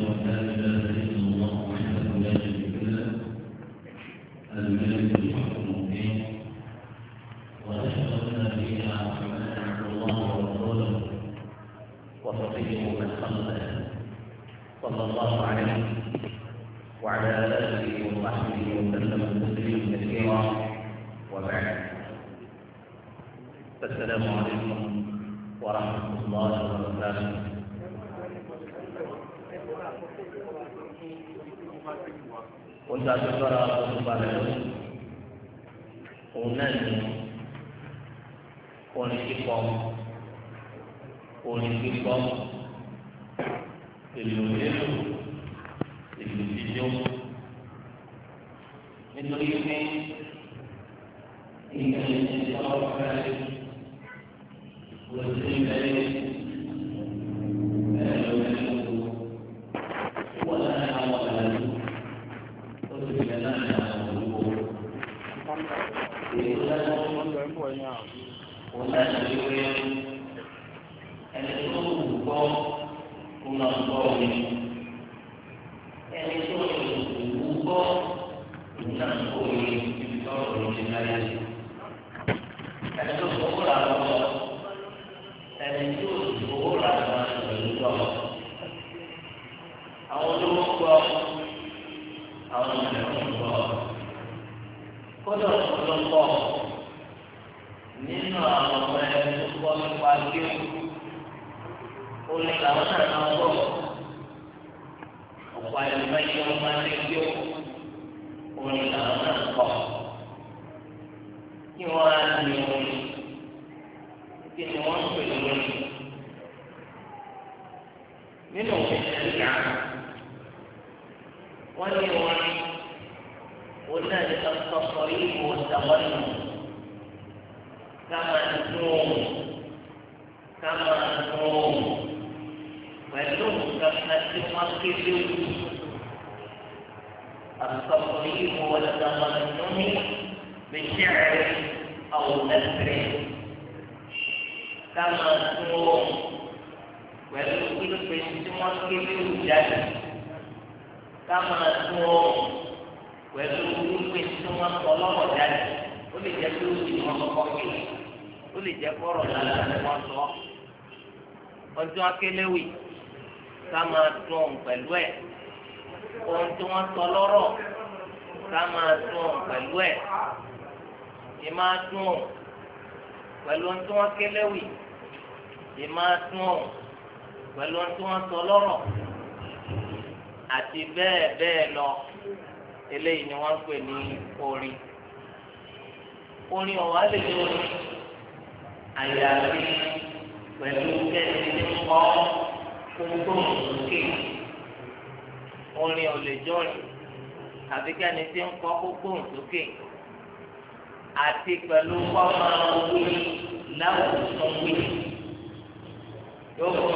أن لا إله إلا الله وحده لا شريك له الملك الحق المبين وأشهد أن نبينا محمدا عبد الله ورسوله وصفيه من خلقه صلى الله عليه وعلى آله وصحبه وسلم تسليما كثيرا وبعد السلام عليكم ورحمة الله وبركاته. Untuk saudara saudara unan onikipom ìlú jíjó nítorí pé ìgbàlódé ọlọ́pàá fẹ́ẹ́ lọ́sí ìbẹ̀rẹ̀ ọjọ́ akéléwì ká máa dùn pẹ̀lú ẹ̀ ohun tí wọ́n sọ lọ́rọ̀ ká máa dùn pẹ̀lú ẹ̀ ìmáa dùn pẹ̀lú ohun tí wọ́n kéléwì ìmáa dùn pẹ̀lú ohun tí wọ́n sọ lọ́rọ̀ àti bẹ́ẹ̀ bẹ́ẹ̀ lọ eléyìí ni wọ́n ń pè ní orin ọ̀wá lè jẹ́ orin àyàfi pẹ̀lú kẹ́sì ní kọ́ kókó sókè orin ò lè jọrin àbí kẹ́ni tí ń kọ́ kókó sókè àti pẹ̀lú kọ́ máa wí láwùjọ wí yóò